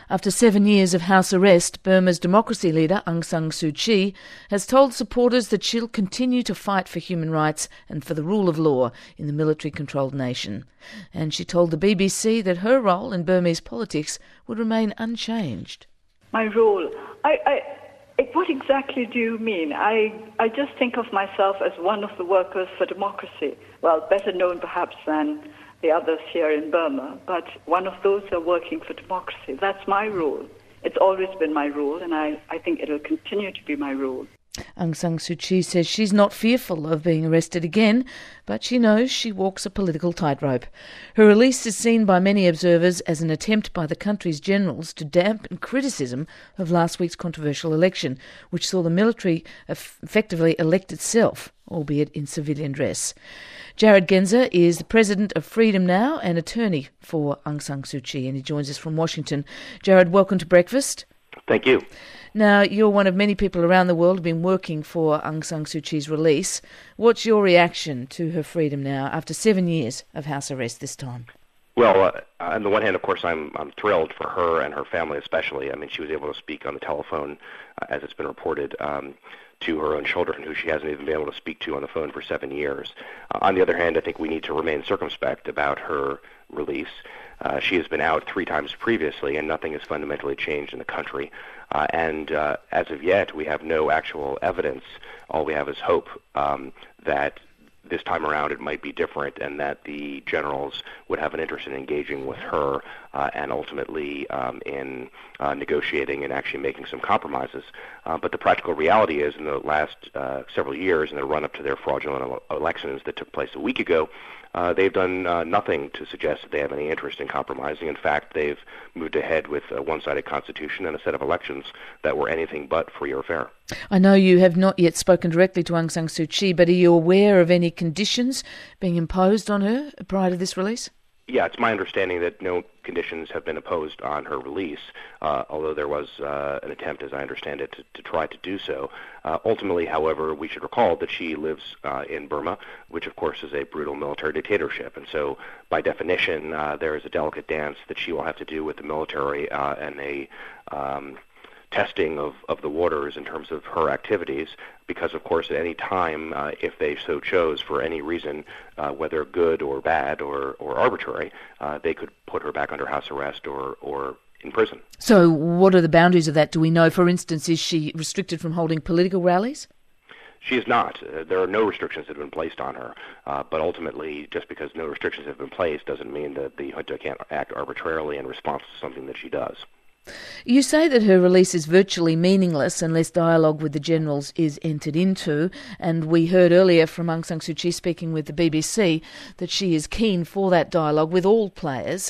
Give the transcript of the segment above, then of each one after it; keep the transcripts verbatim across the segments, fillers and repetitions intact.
After seven years of house arrest, Burma's democracy leader Aung San Suu Kyi has told supporters that she'll continue to fight for human rights and for the rule of law in the military-controlled nation. And she told the B B C that her role in Burmese politics would remain unchanged. My role? I, I, what exactly do you mean? I, I just think of myself as one of the workers for democracy. Well, better known perhaps than the others here in Burma, but one of those who are working for democracy. That's my role. It's always been my role, and I, I think it'll continue to be my role. Aung San Suu Kyi says she's not fearful of being arrested again, but she knows she walks a political tightrope. Her release is seen by many observers as an attempt by the country's generals to dampen criticism of last week's controversial election, which saw the military effectively elect itself, albeit in civilian dress. Jared Genzer is the president of Freedom Now and attorney for Aung San Suu Kyi, and he joins us from Washington. Jared, welcome to Breakfast. Thank you. Now, you're one of many people around the world who have been working for Aung San Suu Kyi's release. What's your reaction to her freedom now after seven years of house arrest this time? Well, uh, on the one hand, of course, I'm I'm thrilled for her and her family especially. I mean, she was able to speak on the telephone, uh, as it's been reported, um, to her own children, who she hasn't even been able to speak to on the phone for seven years. Uh, on the other hand, I think we need to remain circumspect about her release. Uh, she has been out three times previously, and nothing has fundamentally changed in the country. Uh, and uh, as of yet, we have no actual evidence. All we have is hope um, that this time around it might be different, and that the generals would have an interest in engaging with her uh, and ultimately um, in uh, negotiating and actually making some compromises. Uh, but the practical reality is, in the last uh, several years, in the run-up to their fraudulent elections that took place a week ago, Uh, they've done uh, nothing to suggest that they have any interest in compromising. In fact, they've moved ahead with a one-sided constitution and a set of elections that were anything but free or fair. I know you have not yet spoken directly to Aung San Suu Kyi, but are you aware of any conditions being imposed on her prior to this release? Yeah, it's my understanding that no conditions have been imposed on her release, uh, although there was uh, an attempt, as I understand it, to, to try to do so. Uh, ultimately, however, we should recall that she lives uh, in Burma, which, of course, is a brutal military dictatorship. And so, by definition, uh, there is a delicate dance that she will have to do with the military uh, and a um, testing of, of the waters in terms of her activities, because, of course, at any time, uh, if they so chose for any reason, uh, whether good or bad or, or arbitrary, uh, they could put her back under house arrest or, or in prison. So what are the boundaries of that? Do we know, for instance, is she restricted from holding political rallies? She is not. Uh, there are no restrictions that have been placed on her, uh, but ultimately, just because no restrictions have been placed doesn't mean that the junta can't act arbitrarily in response to something that she does. You say that her release is virtually meaningless unless dialogue with the generals is entered into, and we heard earlier from Aung San Suu Kyi speaking with the B B C that she is keen for that dialogue with all players.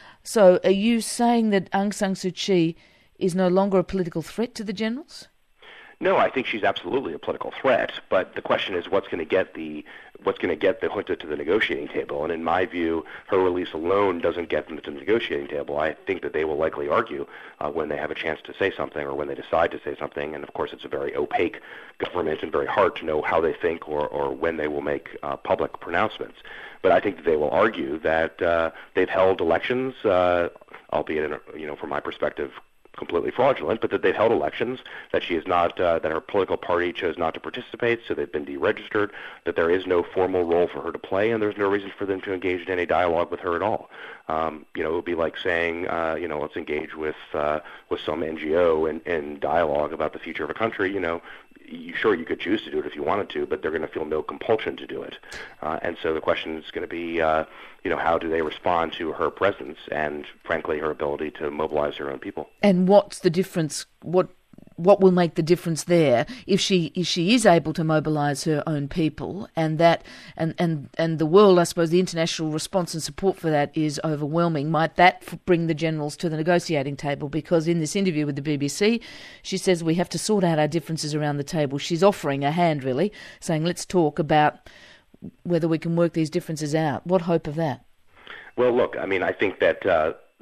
So are you saying that Aung San Suu Kyi is no longer a political threat to the generals? No, I think she's absolutely a political threat, but the question is what's going to get the what's going to get the junta to the negotiating table. And in my view, her release alone doesn't get them to the negotiating table. I think that they will likely argue uh, when they have a chance to say something or when they decide to say something. And of course, it's a very opaque government and very hard to know how they think or, or when they will make uh, public pronouncements. But I think that they will argue that uh, they've held elections, uh, albeit, in a, you know, from my perspective, completely fraudulent, but that they've held elections, that she is not, uh, that her political party chose not to participate, so they've been deregistered, that there is no formal role for her to play, and there's no reason for them to engage in any dialogue with her at all. Um, you know, it would be like saying, uh, you know, let's engage with uh, with some N G O in, in dialogue about the future of a country. You know, you, sure, you could choose to do it if you wanted to, but they're going to feel no compulsion to do it. Uh, and so the question is going to be, uh, you know, how do they respond to her presence and, frankly, her ability to mobilize her own people? And what's the difference? What what will make the difference there if she if she is able to mobilise her own people, and that and, and, and the world, I suppose, the international response and support for that is overwhelming? Might that bring the generals to the negotiating table? Because in this interview with the B B C, she says we have to sort out our differences around the table. She's offering a hand, really, saying let's talk about whether we can work these differences out. What hope of that? Well, look, I mean, I think that uh,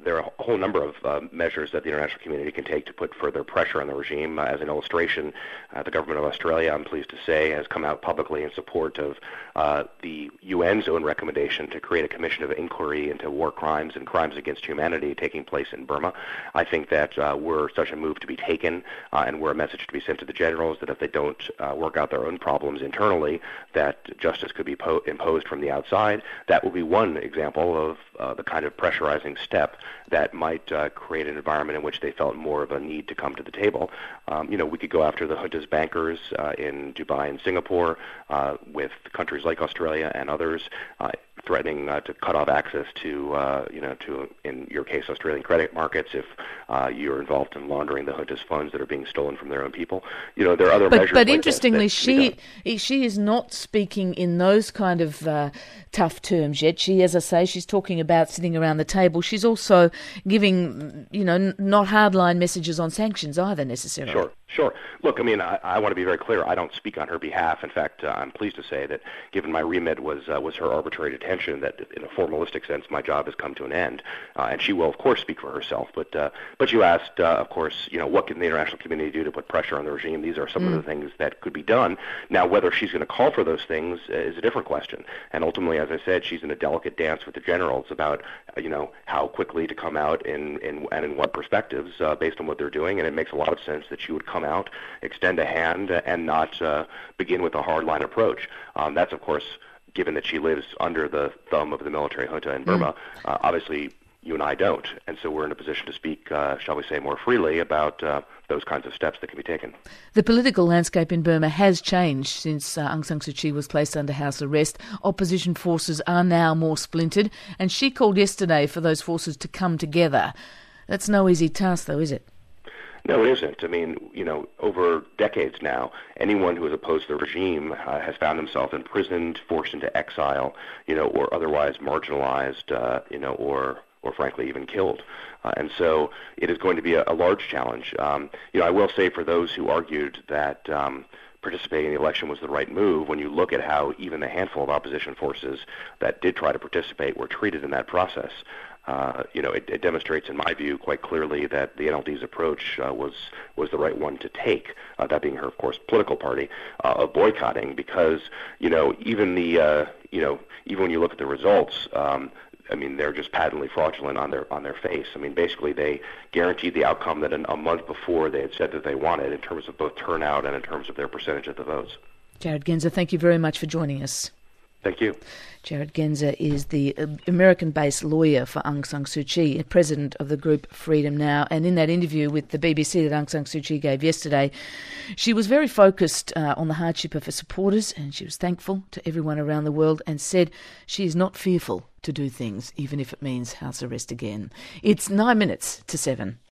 there are a whole number of uh, measures that the international community can take to put further pressure on the regime. Uh, as an illustration, uh, the government of Australia, I'm pleased to say, has come out publicly in support of uh, the U N's own recommendation to create a commission of inquiry into war crimes and crimes against humanity taking place in Burma. I think that uh, were such a move to be taken uh, and were a message to be sent to the generals that if they don't uh, work out their own problems internally, that justice could be po- imposed from the outside. That will be one example of uh, the kind of pressurizing step that might uh, create an environment in which they felt more of a need to come to the table. Um, you know, we could go after the junta's bankers uh, in Dubai and Singapore uh, with countries like Australia and others uh, threatening uh, to cut off access to, uh, you know, to, in your case, Australian credit markets if uh, you're involved in laundering the junta's funds that are being stolen from their own people. You know, there are other but, measures But like interestingly, this that she she is not speaking in those kind of uh, tough terms yet. She, as I say, she's talking about sitting around the table. She's also giving, you know, n- not hardline messages on sanctions either necessarily. Sure. Sure. Look, I mean, I, I want to be very clear. I don't speak on her behalf. In fact, uh, I'm pleased to say that given my remit was uh, was her arbitrary detention, that in a formalistic sense, my job has come to an end. Uh, and she will, of course, speak for herself. But uh, but you asked, uh, of course, you know, what can the international community do to put pressure on the regime? These are some mm. of the things that could be done. Now, whether she's going to call for those things is a different question. And ultimately, as I said, she's in a delicate dance with the generals about, uh, you know, how quickly to come out in, in and in what perspectives uh, based on what they're doing. And it makes a lot of sense that she would come out, extend a hand, and not uh, begin with a hardline approach. Um, that's, of course, given that she lives under the thumb of the military junta in Burma. Mm. Uh, obviously, you and I don't, and so we're in a position to speak, uh, shall we say, more freely about uh, those kinds of steps that can be taken. The political landscape in Burma has changed since uh, Aung San Suu Kyi was placed under house arrest. Opposition forces are now more splintered, and she called yesterday for those forces to come together. That's no easy task, though, is it? No, it isn't. I mean, you know, over decades now, anyone who has opposed the regime uh, has found himself imprisoned, forced into exile, you know, or otherwise marginalized, uh, you know, or or frankly even killed. Uh, and so it is going to be a, a large challenge. Um, you know, I will say for those who argued that um, participating in the election was the right move, when you look at how even the handful of opposition forces that did try to participate were treated in that process, Uh, you know, it, it demonstrates, in my view, quite clearly that the N L D's approach uh, was was the right one to take. Uh, that being her, of course, political party uh, of boycotting, because you know, even the uh, you know, even when you look at the results, um, I mean, they're just patently fraudulent on their on their face. I mean, basically, they guaranteed the outcome that an, a month before they had said that they wanted, in terms of both turnout and in terms of their percentage of the votes. Jared Genzer, thank you very much for joining us. Thank you. Jared Genzer is the American-based lawyer for Aung San Suu Kyi, president of the group Freedom Now. And in that interview with the B B C that Aung San Suu Kyi gave yesterday, she was very focused uh, on the hardship of her supporters, and she was thankful to everyone around the world and said she is not fearful to do things, even if it means house arrest again. It's nine minutes to seven.